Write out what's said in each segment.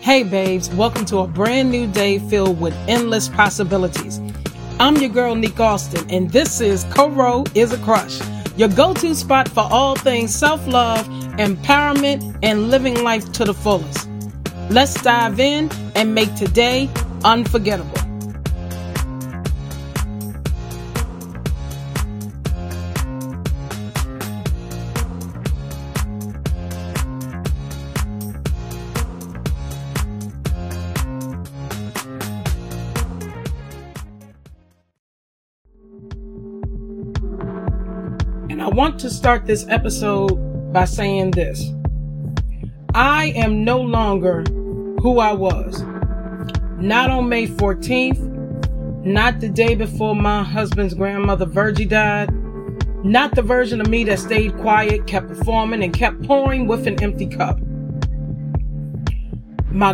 Hey babes, welcome to a brand new day filled with endless possibilities. I'm your girl, Nick Austin, and this is Coro is a Crush, your go-to spot for all things self-love, empowerment, and living life to the fullest. Let's dive in and make today unforgettable. And I want to start this episode by saying this. I am no longer who I was. Not on May 14th, not the day before my husband's grandmother Virgie died, not the version of me that stayed quiet, kept performing, and kept pouring with an empty cup. My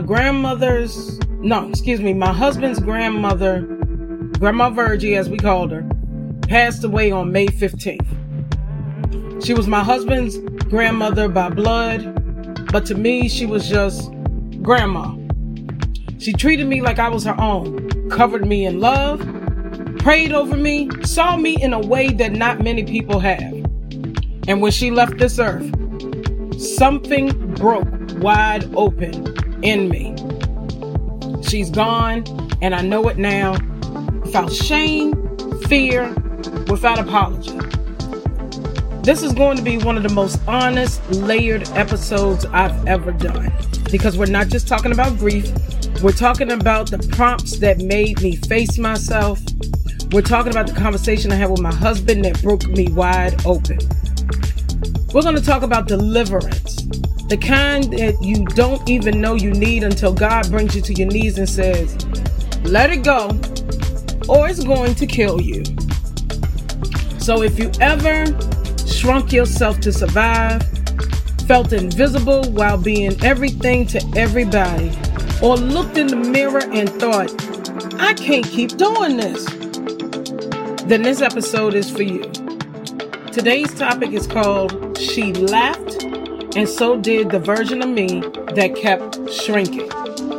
husband's grandmother, Grandma Virgie as we called her, passed away on May 15th. She was my husband's grandmother by blood, but to me, she was just grandma. She treated me like I was her own, covered me in love, prayed over me, saw me in a way that not many people have. And when she left this earth, something broke wide open in me. She's gone, and I know it now, without shame, fear, without apology. This is going to be one of the most honest, layered episodes I've ever done. Because we're not just talking about grief. We're talking about the prompts that made me face myself. We're talking about the conversation I had with my husband that broke me wide open. We're going to talk about deliverance. The kind that you don't even know you need until God brings you to your knees and says, let it go, or it's going to kill you. So if you ever shrunk yourself to survive, felt invisible while being everything to everybody, or looked in the mirror and thought, I can't keep doing this, then this episode is for you. Today's topic is called She Laughed, and so did the version of me that kept shrinking.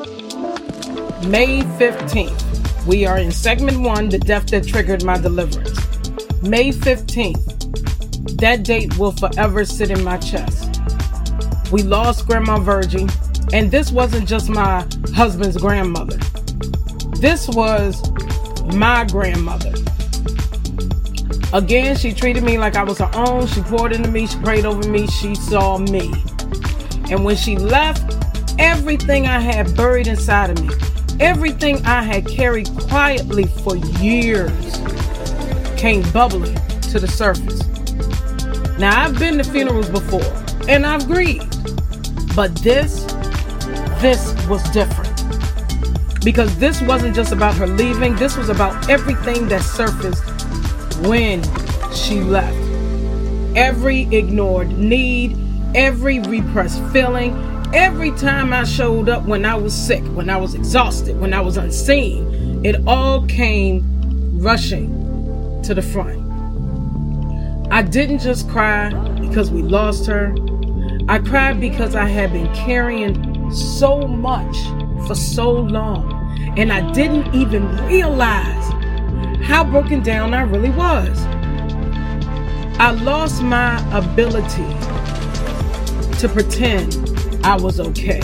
May 15th. We are in segment 1, the death that triggered my deliverance. May 15th. That date will forever sit in my chest. We lost Grandma Virgie, and this wasn't just my husband's grandmother. This was my grandmother. Again, she treated me like I was her own. She poured into me. She prayed over me. She saw me. And when she left, everything I had buried inside of me, everything I had carried quietly for years, came bubbling to the surface. Now, I've been to funerals before, and I've grieved. But this was different. Because this wasn't just about her leaving. This was about everything that surfaced when she left. Every ignored need, every repressed feeling, every time I showed up when I was sick, when I was exhausted, when I was unseen, it all came rushing to the front. I didn't just cry because we lost her. I cried because I had been carrying so much for so long, and I didn't even realize how broken down I really was. I lost my ability to pretend I was okay.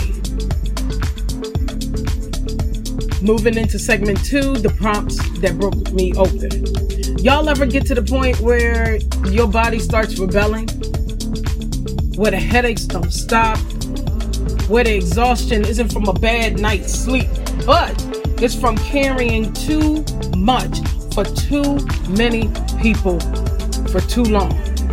Moving into segment 2, the prompts that broke me open. Y'all ever get to the point where your body starts rebelling? Where the headaches don't stop? Where the exhaustion isn't from a bad night's sleep, but it's from carrying too much for too many people for too long.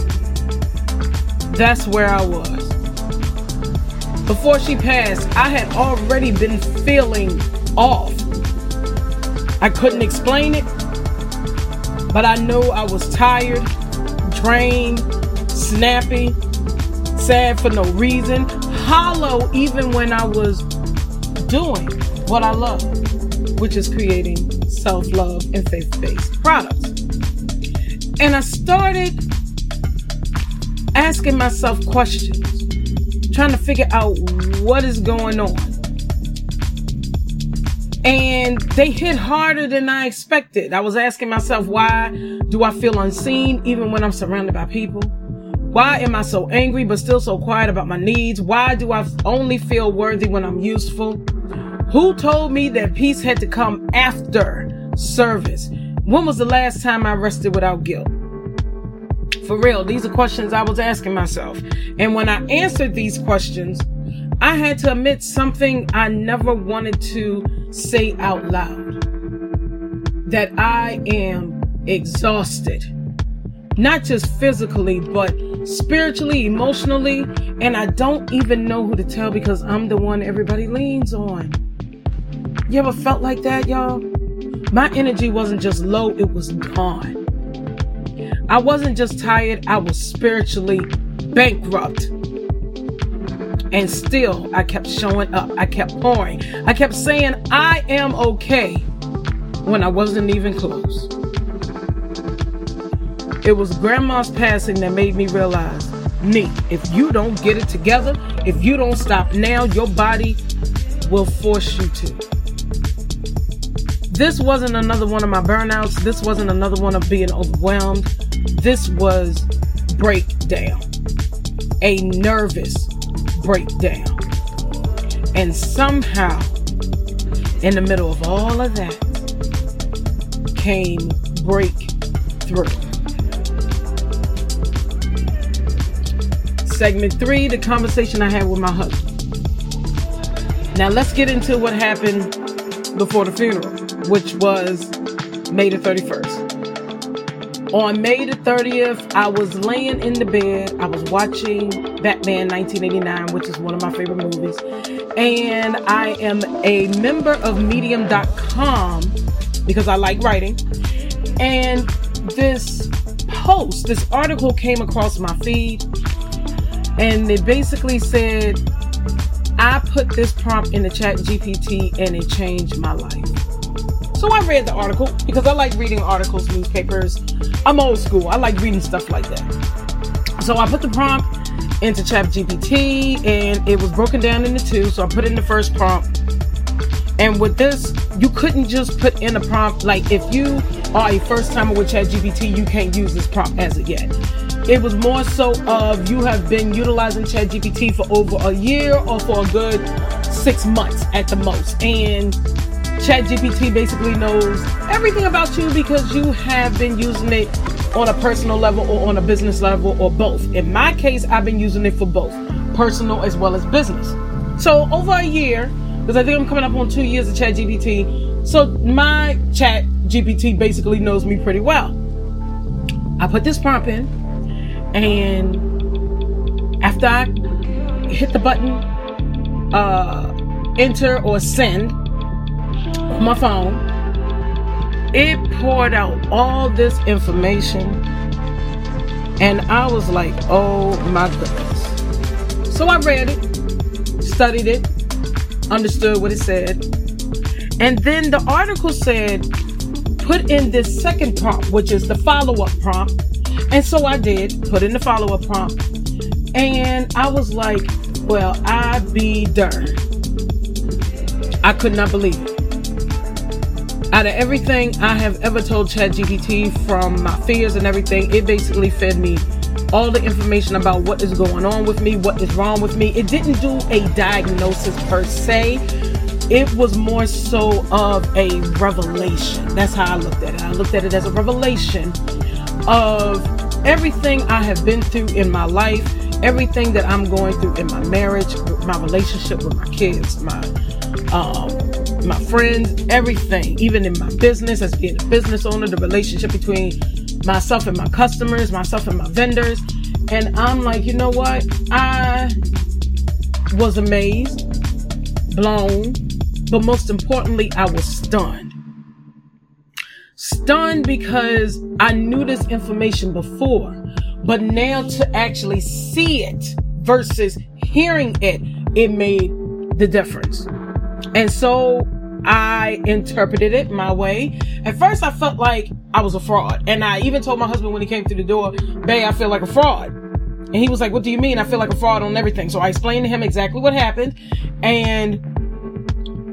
That's where I was. Before she passed, I had already been feeling off. I couldn't explain it, but I knew I was tired, drained, snappy, sad for no reason, hollow even when I was doing what I love, which is creating self-love and faith-based products. And I started asking myself questions, trying to figure out what is going on. And they hit harder than I expected. I was asking myself, why do I feel unseen even when I'm surrounded by people? Why am I so angry but still so quiet about my needs? Why do I only feel worthy when I'm useful? Who told me that peace had to come after service? When was the last time I rested without guilt? For real, these are questions I was asking myself. And when I answered these questions, I had to admit something I never wanted to say out loud. That I am exhausted. Not just physically, but spiritually, emotionally. And I don't even know who to tell because I'm the one everybody leans on. You ever felt like that, y'all? My energy wasn't just low, it was gone. I wasn't just tired, I was spiritually bankrupt. And still, I kept showing up. I kept pouring. I kept saying, I am okay, when I wasn't even close. It was Grandma's passing that made me realize, Neek, if you don't get it together, if you don't stop now, your body will force you to. This wasn't another one of my burnouts. This wasn't another one of being overwhelmed. This was breakdown. A nervous breakdown. And somehow, in the middle of all of that, came breakthrough. Segment 3, the conversation I had with my husband. Now let's get into what happened before the funeral, which was May the 31st. On May the 30th, I was laying in the bed. I was watching Batman 1989, which is one of my favorite movies. And I am a member of Medium.com because I like writing. And this article came across my feed. And it basically said, I put this prompt in the ChatGPT and it changed my life. So I read the article because I like reading articles, newspapers. I'm old school. I like reading stuff like that. So I put the prompt into ChatGPT and it was broken down into two. So I put in the first prompt. And with this, you couldn't just put in a prompt. Like if you are a first timer with ChatGPT, you can't use this prompt as of yet. It was more so of you have been utilizing ChatGPT for over a year or for a good 6 months at the most. And ChatGPT basically knows everything about you because you have been using it on a personal level or on a business level or both. In my case, I've been using it for both, personal as well as business. So over a year, because I think I'm coming up on 2 years of ChatGPT, so my ChatGPT basically knows me pretty well. I put this prompt in, and after I hit the button, enter or send, on my phone, it poured out all this information and I was like, oh my goodness. So I read it, studied it, understood what it said, and then the article said put in this second prompt, which is the follow-up prompt. And so I did put in the follow-up prompt, and I was like, well, I be darned. I could not believe it. Out of everything I have ever told ChatGPT, from my fears and everything, it basically fed me all the information about what is going on with me, what is wrong with me. It didn't do a diagnosis per se. It was more so of a revelation. That's how I looked at it. I looked at it as a revelation of everything I have been through in my life, everything that I'm going through in my marriage, my relationship with my kids, my friends, everything, even in my business as being a business owner, the relationship between myself and my customers, myself and my vendors. And I'm like, you know what? I was amazed, blown, but most importantly, I was stunned. Stunned because I knew this information before, but now to actually see it versus hearing it, it made the difference. And so I interpreted it my way. At first I felt like I was a fraud. And I even told my husband when he came through the door, babe, I feel like a fraud. And he was like, what do you mean? I feel like a fraud on everything. So I explained to him exactly what happened. And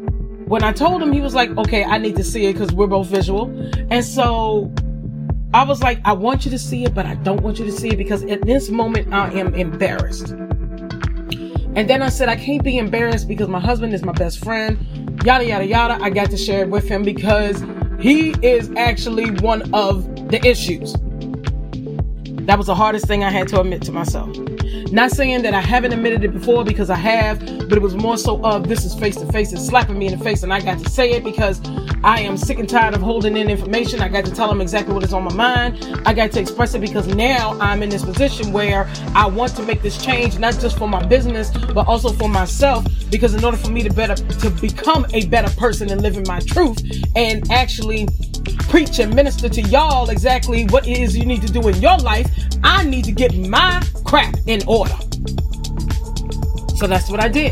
when I told him, he was like, okay, I need to see it because we're both visual. And so I was like, I want you to see it, but I don't want you to see it because at this moment I am embarrassed. And then I said, I can't be embarrassed because my husband is my best friend. Yada, yada, yada. I got to share it with him because he is actually one of the issues. That was the hardest thing I had to admit to myself. Not saying that I haven't admitted it before, because I have, but it was more so of this is face to face. It's slapping me in the face, and I got to say it because I am sick and tired of holding in information. I got to tell him exactly what is on my mind. I got to express it because now I'm in this position where I want to make this change, not just for my business, but also for myself. Because in order for me to become a better person and live in my truth and actually preach and minister to y'all exactly what it is you need to do in your life, I need to get my crap in order. So that's what I did.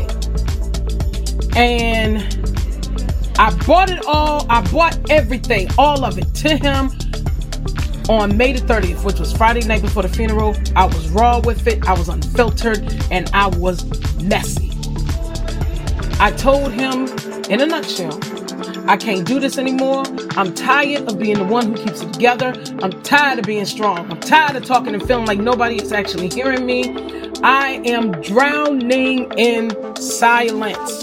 And I brought it all. I brought everything, all of it, to him on May the 30th, which was Friday night before the funeral. I was raw with it. I was unfiltered, and I was messy. I told him in a nutshell, I can't do this anymore. I'm tired of being the one who keeps it together. I'm tired of being strong. I'm tired of talking and feeling like nobody is actually hearing me. I am drowning in silence.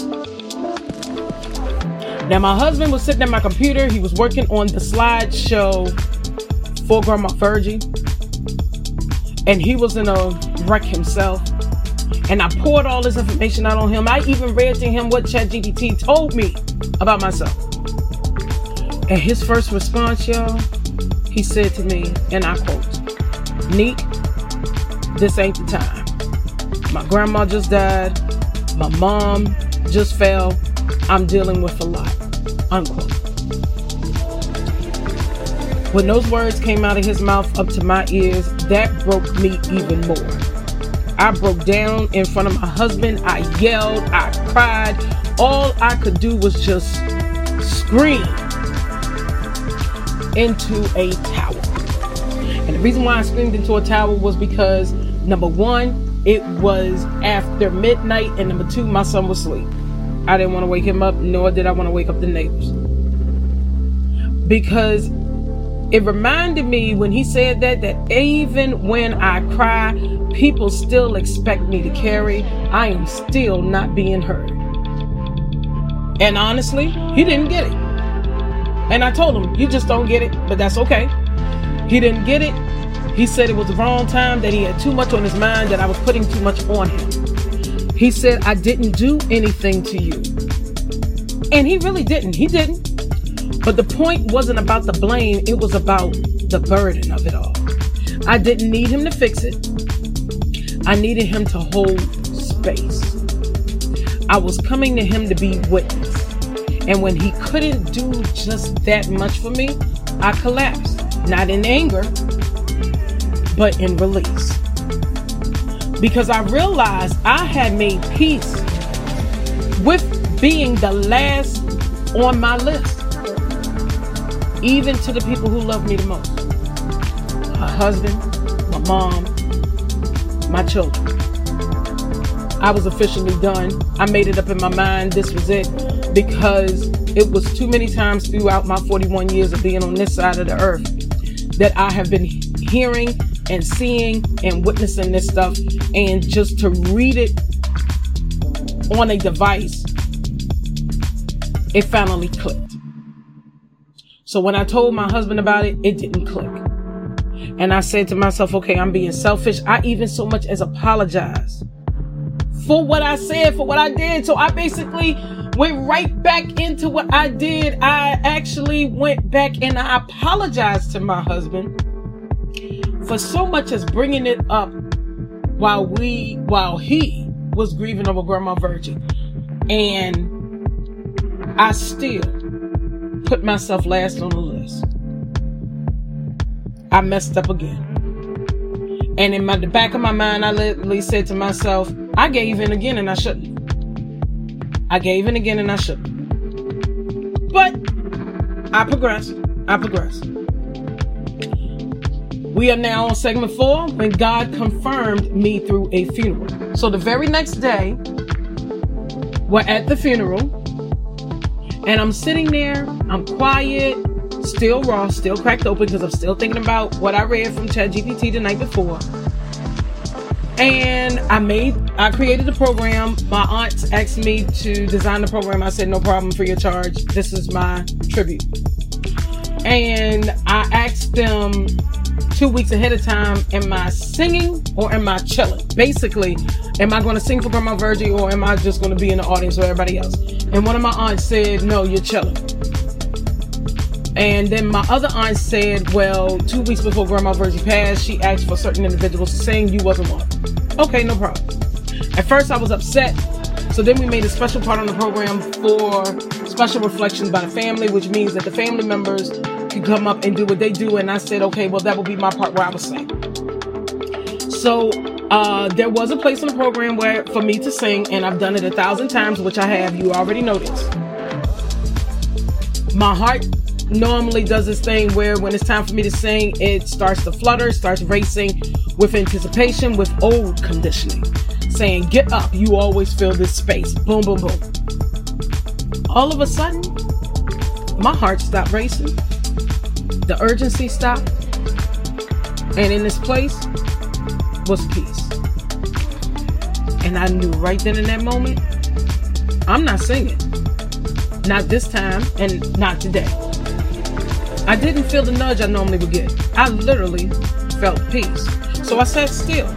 Now, my husband was sitting at my computer. He was working on the slideshow for Grandma Virgie. And he was in a wreck himself. And I poured all this information out on him. I even read to him what ChatGPT told me about myself. And his first response, y'all, he said to me, and I quote, "Neek, this ain't the time. My grandma just died. My mom just fell. I'm dealing with a lot." Unquote. When those words came out of his mouth up to my ears, that broke me even more. I broke down in front of my husband. I yelled. I cried. All I could do was just scream into a towel. And the reason why I screamed into a towel was because, number one, it was after midnight, and number two, my son was asleep. I didn't want to wake him up, nor did I want to wake up the neighbors. Because it reminded me when he said that even when I cry, people still expect me to carry. I am still not being heard. And honestly, he didn't get it. And I told him, you just don't get it, but that's okay. He didn't get it. He said it was the wrong time, that he had too much on his mind, that I was putting too much on him. He said, I didn't do anything to you. And he really didn't. He didn't. But the point wasn't about the blame. It was about the burden of it all. I didn't need him to fix it. I needed him to hold space. I was coming to him to be witness. And when he couldn't do just that much for me, I collapsed. Not in anger, but in release. Because I realized I had made peace with being the last on my list. Even to the people who love me the most. My husband, my mom, my children. I was officially done. I made it up in my mind this was it, because it was too many times throughout my 41 years of being on this side of the earth that I have been hearing and seeing and witnessing this stuff, and just to read it on a device, it finally clicked. So when I told my husband about it, it didn't click. And I said to myself, okay, I'm being selfish. I even so much as apologized for what I said, for what I did. So I basically went right back into what I did. I actually went back and I apologized to my husband for so much as bringing it up while he was grieving over Grandma Virgie. And I still put myself last on the list. I messed up again. And in the back of my mind, I literally said to myself, I gave in again and I shouldn't. I gave in again and I shouldn't. But I progressed. We are now on segment 4, when God confirmed me through a funeral. So the very next day, we're at the funeral. And I'm sitting there, I'm quiet, still raw, still cracked open because I'm still thinking about what I read from ChatGPT the night before. And I created a program. My aunts asked me to design the program. I said, no problem, for your charge. This is my tribute. And I asked them 2 weeks ahead of time, am I singing or am I chilling? Basically, am I going to sing for Grandma Virgie or am I just going to be in the audience with everybody else? And one of my aunts said, no, you're chilling. And then my other aunt said, well, 2 weeks before Grandma Virgie passed, she asked for certain individuals to sing. You wasn't one. Okay, no problem. At first I was upset. So then we made a special part on the program for special reflections by the family, which means that the family members can come up and do what they do. And I said, okay, well, that will be my part where I will sing. So there was a place in the program for me to sing, and I've done it 1,000 times, which I have. You already noticed. My heart normally does this thing where when it's time for me to sing, it starts to flutter, starts racing with anticipation, with old conditioning, saying, get up, you always fill this space. Boom, boom, boom. All of a sudden, my heart stopped racing. The urgency stopped. And in this place was peace. And I knew right then in that moment, I'm not singing. Not this time and not today. I didn't feel the nudge I normally would get. I literally felt peace. So I sat still.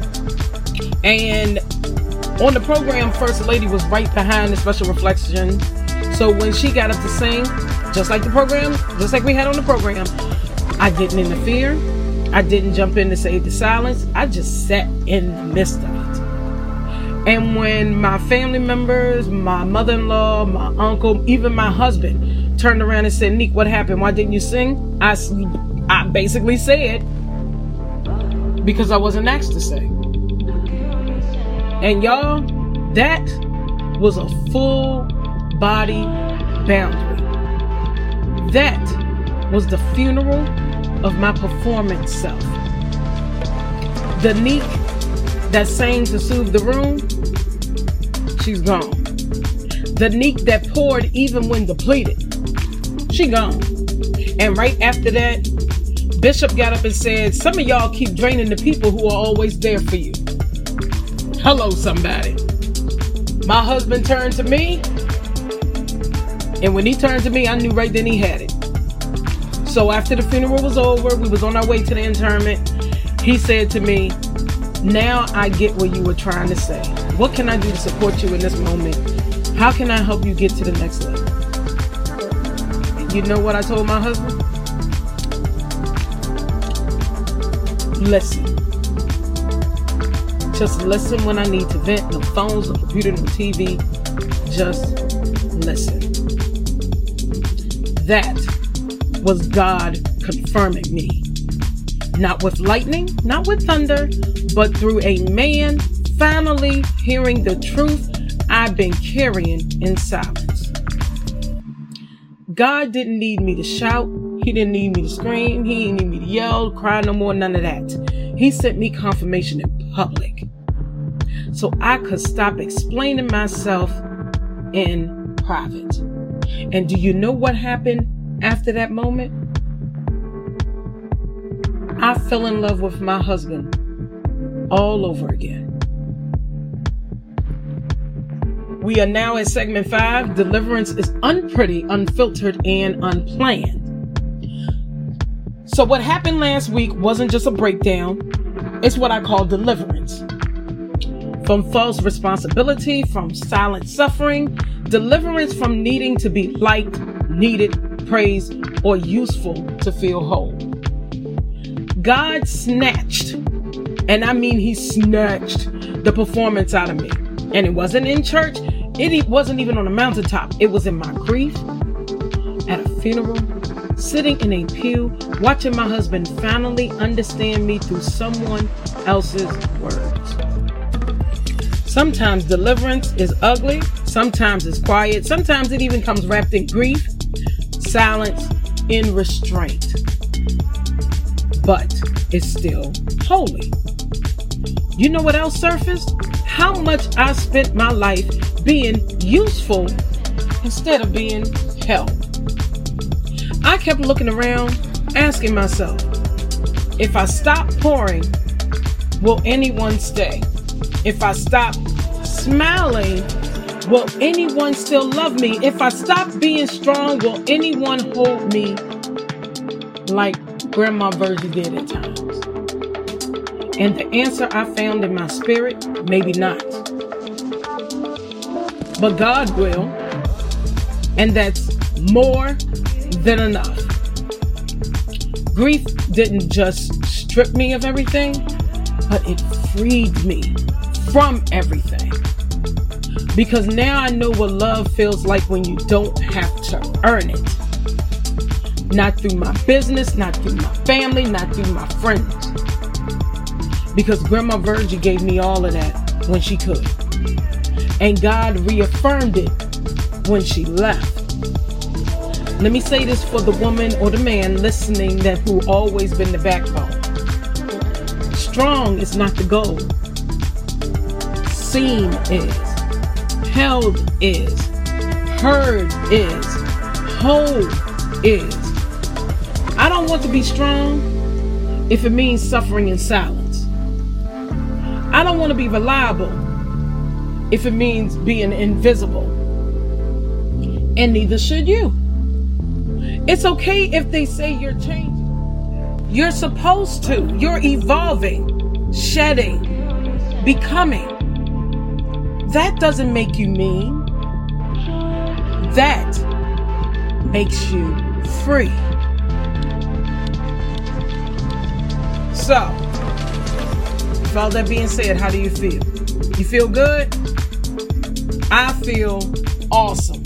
And on the program, First Lady was right behind the special reflection. So when she got up to sing, just like we had on the program, I didn't interfere. I didn't jump in to save the silence. I just sat in the midst of it. And when my family members, my mother-in-law, my uncle, even my husband turned around and said, Nick, what happened? Why didn't you sing? I basically said, because I wasn't asked to sing. And y'all, that was a full body boundary. That was the funeral of my performance self. The Nick that sang to soothe the room, she's gone. The Nick that poured even when depleted, she gone. And right after that, Bishop got up and said, some of y'all keep draining the people who are always there for you. Hello, somebody. My husband turned to me, and when he turned to me, I knew right then he had it. So after the funeral was over, we was on our way to the interment. He said to me, now I get what you were trying to say. What can I do to support you in this moment? How can I help you get to the next level? You know what I told my husband? Listen. Just listen when I need to vent. No phones, no computer, no TV. Just listen. That was God confirming me. Not with lightning, not with thunder, but through a man finally hearing the truth I've been carrying in silence. God didn't need me to shout. He didn't need me to scream. He didn't need me to yell, cry no more, none of that. He sent me confirmation in public so I could stop explaining myself in private. And do you know what happened after that moment? I fell in love with my husband all over again. We are now at segment 5. Deliverance is unpretty, unfiltered, and unplanned. So what happened last week wasn't just a breakdown. It's what I call deliverance. From false responsibility, from silent suffering, deliverance from needing to be liked, needed, praised, or useful to feel whole. God snatched, and I mean he snatched the performance out of me. And it wasn't in church. It wasn't even on a mountaintop. It was in my grief, at a funeral, sitting in a pew, watching my husband finally understand me through someone else's words. Sometimes deliverance is ugly. Sometimes it's quiet. Sometimes it even comes wrapped in grief, silence, in restraint. But it's still holy. You know what else surfaced? How much I spent my life being useful instead of being held. I kept looking around, asking myself, if I stop pouring, will anyone stay? If I stop smiling, will anyone still love me? If I stop being strong, will anyone hold me like Grandma Virgie did at times? And the answer I found in my spirit, maybe not. But God will, and that's more than enough. Grief didn't just strip me of everything, but it freed me from everything. Because now I know what love feels like when you don't have to earn it. Not through my business, not through my family, not through my friends. Because Grandma Virgie gave me all of that when she could. And God reaffirmed it when she left. Let me say this for the woman or the man listening that who always been the backbone. Strong is not the goal. Seen is. Held is. Heard is. Whole is. I don't want to be strong if it means suffering in silence. I don't want to be reliable if it means being invisible. And neither should you. It's okay if they say you're changing. You're supposed to. You're evolving, shedding, becoming. That doesn't make you mean. That makes you free. So, with all that being said, how do you feel? You feel good? I feel awesome.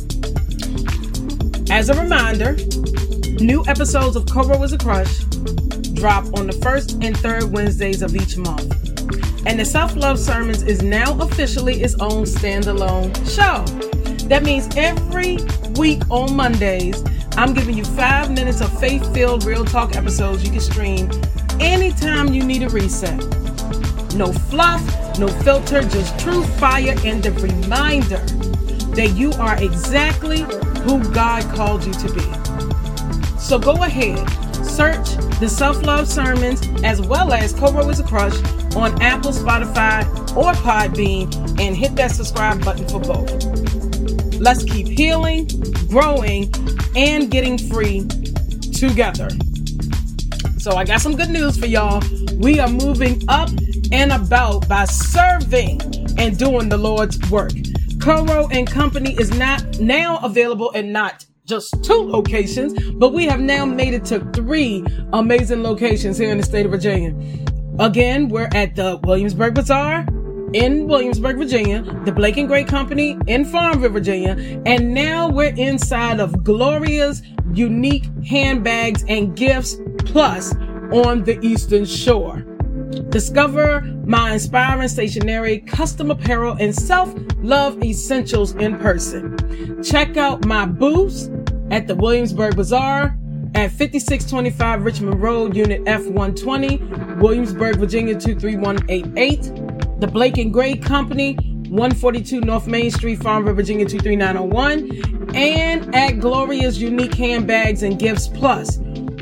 As a reminder, new episodes of Coro is a Crush drop on the first and third Wednesdays of each month. And the Self-Love Sermons is now officially its own standalone show. That means every week on Mondays, I'm giving you 5 minutes of faith-filled real talk episodes you can stream anytime you need a reset. No fluff, no filter, just true fire and the reminder that you are exactly who God called you to be. So go ahead, search the Self-Love Sermons as well as Coro is a Crush on Apple, Spotify, or Podbean and hit that subscribe button for both. Let's keep healing, growing, and getting free together. So I got some good news for y'all. We are moving up and about by serving and doing the Lord's work. Coro and Company is now available in not just 2 locations, but we have now made it to 3 amazing locations here in the state of Virginia. Again, we're at the Williamsburg Bazaar in Williamsburg, Virginia, the Blake & Gray Company in Farmville, Virginia, and now we're inside of Gloria's Unique Handbags and Gifts Plus on the Eastern Shore. Discover my inspiring stationery, custom apparel, and self-love essentials in person. Check out my booths at the Williamsburg Bazaar at 5625 Richmond Road, Unit F120, Williamsburg, Virginia 23188. The Blake & Gray Company, 142 North Main Street, Farmville, Virginia 23901. And at Gloria's Unique Handbags and Gifts Plus,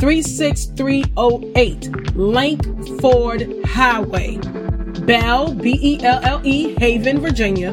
36308 Lankford Highway, Belle, Belle, Haven, Virginia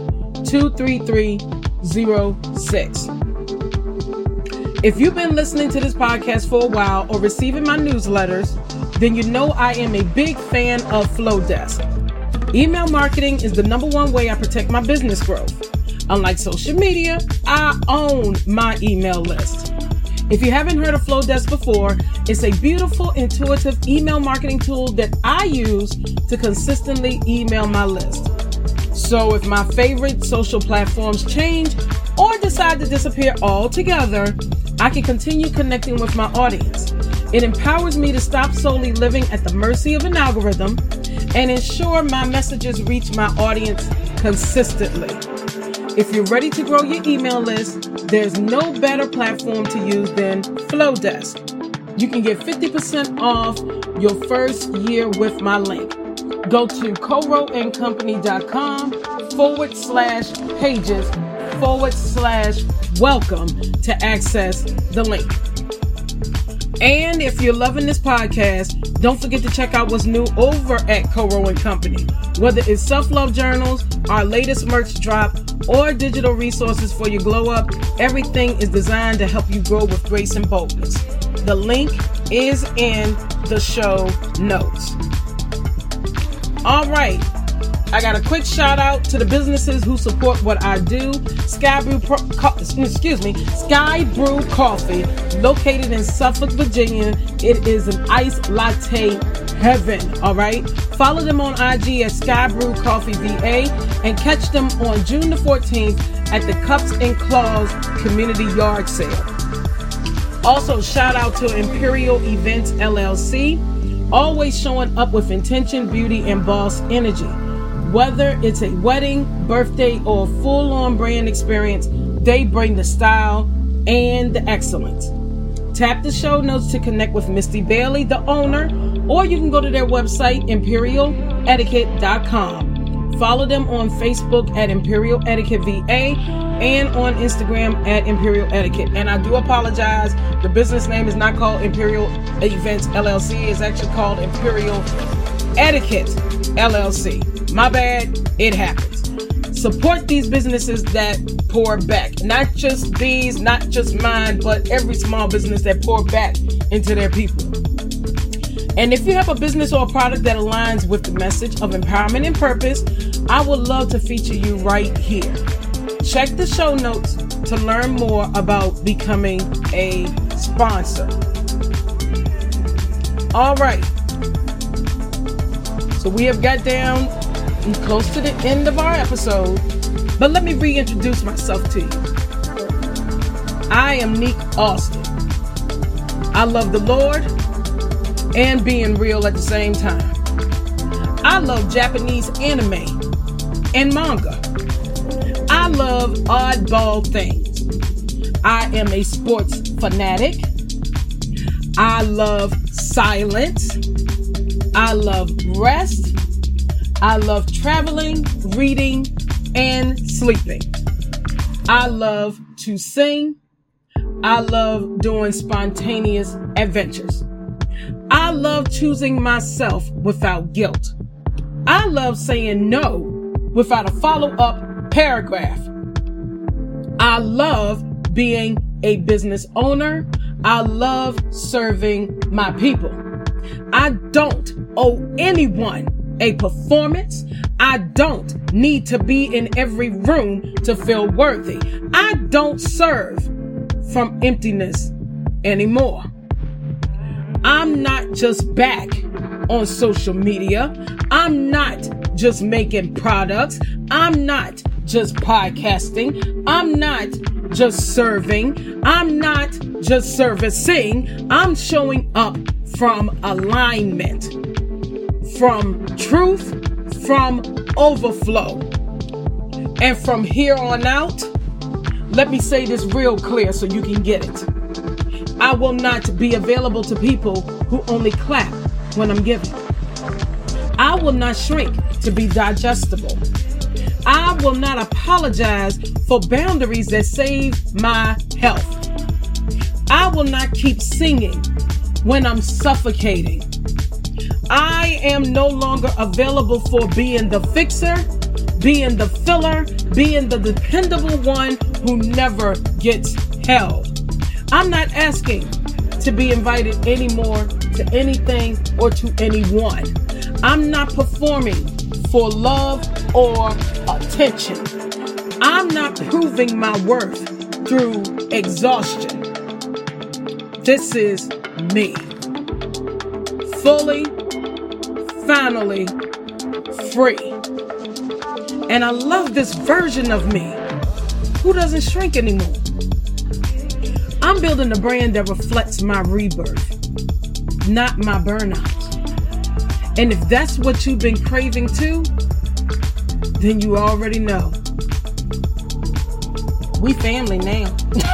23306. If you've been listening to this podcast for a while or receiving my newsletters, then you know I am a big fan of Flowdesk. Email marketing is the #1 way I protect my business growth. Unlike social media, I own my email list. If you haven't heard of Flowdesk before, it's a beautiful, intuitive email marketing tool that I use to consistently email my list. So if my favorite social platforms change or decide to disappear altogether, I can continue connecting with my audience. It empowers me to stop solely living at the mercy of an algorithm and ensure my messages reach my audience consistently. If you're ready to grow your email list, there's no better platform to use than Flowdesk. You can get 50% off your first year with my link. Go to coroandcompany.com/pages /welcome to access the link. And if you're loving this podcast, don't forget to check out what's new over at Coro & Company. Whether it's self-love journals, our latest merch drop, or digital resources for your glow up, everything is designed to help you grow with grace and boldness. The link is in the show notes. All right. I got a quick shout out to the businesses who support what I do. Sky Brew Coffee, located in Suffolk, Virginia. It is an iced latte heaven. All right. Follow them on IG at Sky Brew Coffee VA and catch them on June the 14th at the Cups and Claws Community Yard Sale. Also, shout out to Imperial Events LLC, always showing up with intention, beauty, and boss energy. Whether it's a wedding, birthday, or a full-on brand experience, they bring the style and the excellence. Tap the show notes to connect with Misty Bailey, the owner, or you can go to their website, imperialetiquette.com. Follow them on Facebook at Imperial Etiquette VA and on Instagram at Imperial Etiquette. And I do apologize, the business name is not called Imperial Events LLC. It's actually called Imperial Etiquette LLC. My bad, it happens. Support these businesses that pour back. Not just these, not just mine, but every small business that pour back into their people. And if you have a business or a product that aligns with the message of empowerment and purpose, I would love to feature you right here. Check the show notes to learn more about becoming a sponsor. All right. So we have got down close to the end of our episode, but let me reintroduce myself to you. I am Neek Austin. I love the Lord and being real at the same time. I love Japanese anime and manga. I love oddball things. I am a sports fanatic. I love silence. I love rest. I love traveling, reading, and sleeping. I love to sing. I love doing spontaneous adventures. I love choosing myself without guilt. I love saying no without a follow-up paragraph. I love being a business owner. I love serving my people. I don't owe anyone a performance. I don't need to be in every room to feel worthy. I don't serve from emptiness anymore. I'm not just back on social media. I'm not just making products. I'm not just podcasting. I'm not just serving. I'm not just servicing. I'm showing up from alignment, from truth, from overflow. And from here on out, let me say this real clear so you can get it. I will not be available to people who only clap when I'm giving. I will not shrink to be digestible. I will not apologize for boundaries that save my health. I will not keep singing when I'm suffocating. I am no longer available for being the fixer, being the filler, being the dependable one who never gets held. I'm not asking to be invited anymore to anything or to anyone. I'm not performing for love or attention. I'm not proving my worth through exhaustion. This is me. Fully, finally free. And I love this version of me who doesn't shrink anymore. I'm building a brand that reflects my rebirth, not my burnout. And if that's what you've been craving too, then you already know. We family now.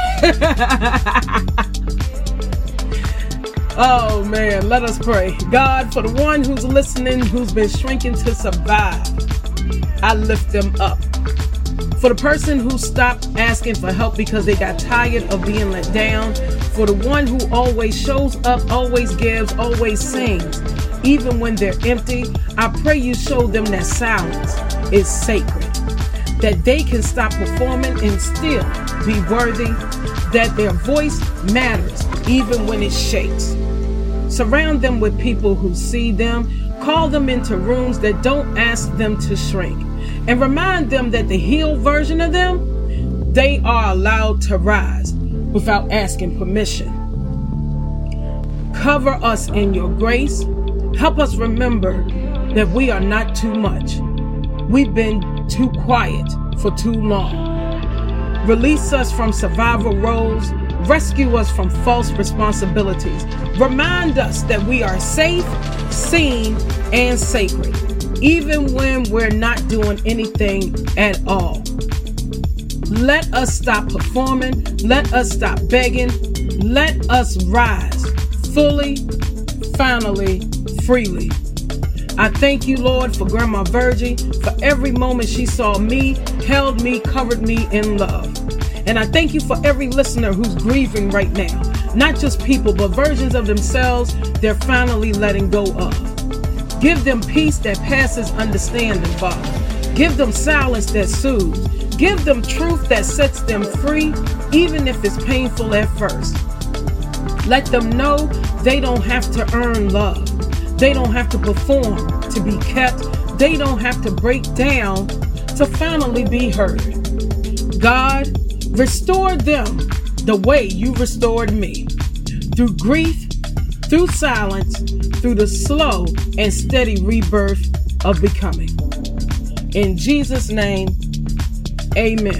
Oh man, let us pray. God, for the one who's listening, who's been shrinking to survive, I lift them up. For the person who stopped asking for help because they got tired of being let down. For the one who always shows up, always gives, always sings, even when they're empty. I pray you show them that silence is sacred, that they can stop performing and still be worthy, that their voice matters even when it shakes. Surround them with people who see them, call them into rooms that don't ask them to shrink, and remind them that the healed version of them, they are allowed to rise without asking permission. Cover us in your grace. Help us remember that we are not too much. We've been too quiet for too long. Release us from survival roles. Rescue us from false responsibilities. Remind us that we are safe, seen, and sacred, even when we're not doing anything at all. Let us stop performing. Let us stop begging. Let us rise fully, finally, freely. I thank you, Lord, for Grandma Virgie, for every moment she saw me, held me, covered me in love. And I thank you for every listener who's grieving right now. Not just people, but versions of themselves they're finally letting go of. Give them peace that passes understanding, Father. Give them silence that soothes. Give them truth that sets them free, even if it's painful at first. Let them know they don't have to earn love. They don't have to perform to be kept. They don't have to break down to finally be heard. God, restore them the way you restored me. Through grief, through silence, through the slow and steady rebirth of becoming. In Jesus' name, amen.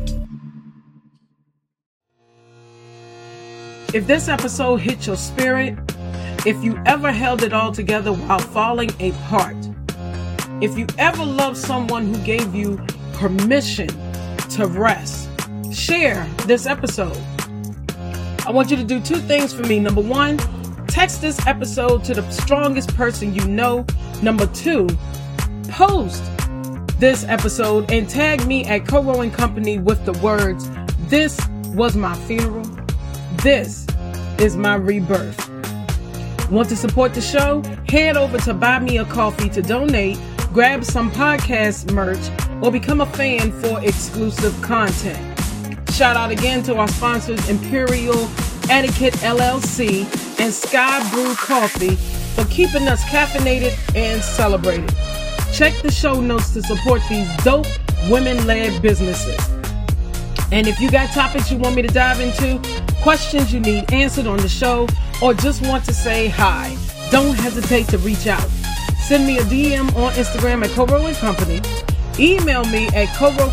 If this episode hit your spirit, if you ever held it all together while falling apart, if you ever loved someone who gave you permission to rest, share this episode. I want you to do two things for me. Number one, text this episode to the strongest person you know. Number two, post this episode and tag me at Co-Rowing Company with the words, "This was my funeral. This is my rebirth." Want to support the show? Head over to Buy Me a Coffee to donate, grab some podcast merch, or become a fan for exclusive content. Shout out again to our sponsors, Imperial Etiquette LLC and Sky Brew Coffee, for keeping us caffeinated and celebrated. Check the show notes to support these dope women-led businesses. And if you got topics you want me to dive into, questions you need answered on the show, or just want to say hi, don't hesitate to reach out. Send me a DM on Instagram at Co-Rowing Company. Email me at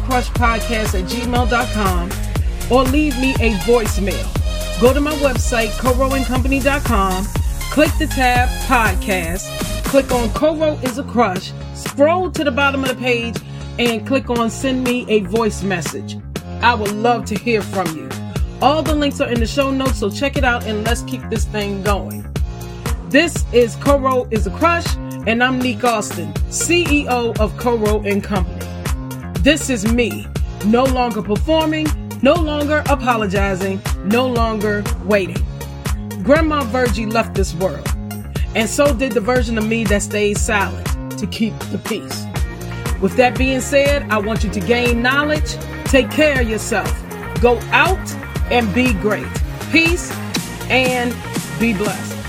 corowcrushpodcast@gmail.com or leave me a voicemail. Go to my website, corowingcompany.com, click the tab podcast, click on Co-Row is a Crush, scroll to the bottom of the page, and click on send me a voice message. I would love to hear from you. All the links are in the show notes, so check it out and let's keep this thing going. This is Co-Row is a Crush, and I'm Neek Austin, CEO of Co-Row & Company. This is me, no longer performing, no longer apologizing, no longer waiting. Grandma Virgie left this world, and so did the version of me that stayed silent to keep the peace. With that being said, I want you to gain knowledge, take care of yourself, go out and be great. Peace and be blessed.